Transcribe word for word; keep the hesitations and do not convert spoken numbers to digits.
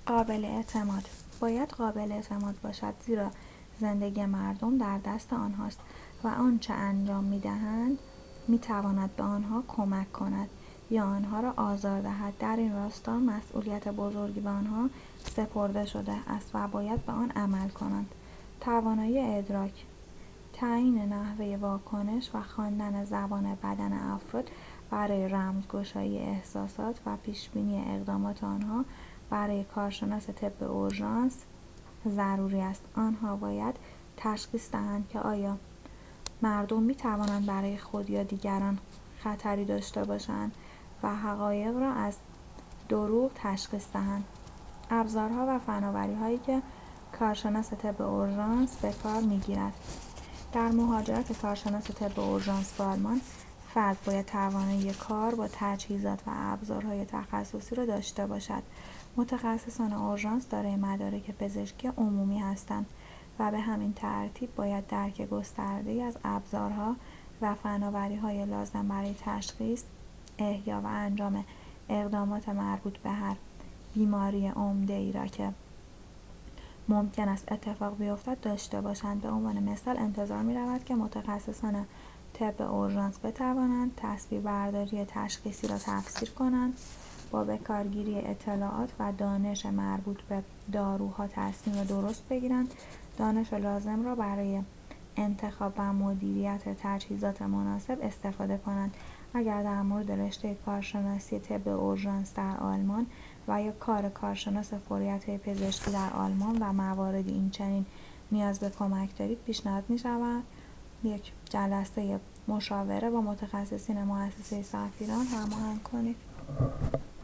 قابل اعتماد باید قابل اعتماد باشد، زیرا زندگی مردم در دست آنهاست و آنچه انجام می‌دهند می‌تواند به آنها کمک کند یا آنها را آزار دهد. در این راستا مسئولیت بزرگی به آنها سپرده شده است و باید به آن عمل کنند. توانایی ادراک، تعیین نحوه واکنش و خواندن زبان بدن افراد برای رمزگشایی احساسات و پیشبینی اقدامات آنها برای کارشناس طب اورژانس ضروری است. آنها باید تشخیص دهند که آیا مردم می توانند برای خود یا دیگران خطری داشته باشند و حقایق را از دروغ تشخیص دهند. ابزارها و فناوری‌هایی که کارشناس طب اورژانس به کار می‌گیرد. در مهاجرت کارشناس طب اورژانس به آلمان، فرد باید توانایی کار با تجهیزات و ابزارهای تخصصی را داشته باشد. متخصصان اورژانس دارای مدارک پزشکی عمومی هستند و به همین ترتیب باید درک گسترده‌ای از ابزارها و فناوری‌های لازم برای تشخیص، احیا و انجام اقدامات مربوط به هر بیماری عمده‌ای را که ممکن است اتفاق بیفتد داشته باشند. به عنوان مثال انتظار می‌رود که متخصصان طب اورژانس بتوانند تصویربرداری تشخیصی را تفسیر کنند، با بکارگیری اطلاعات و دانش مربوط به داروها تصمیم درست بگیرند، دانش لازم را برای انتخاب و مدیریت تجهیزات مناسب استفاده کنند. اگر در مورد رشته کارشناسی طب اورژانس در آلمان و یا کار کارشناس فوریت پزشکی در آلمان و مواردی اینچنین نیاز به کمک دارید، پیشنهاد می‌شود یک جلسه مشاوره با متخصصین مؤسسه سفیران هماهنگ کنید.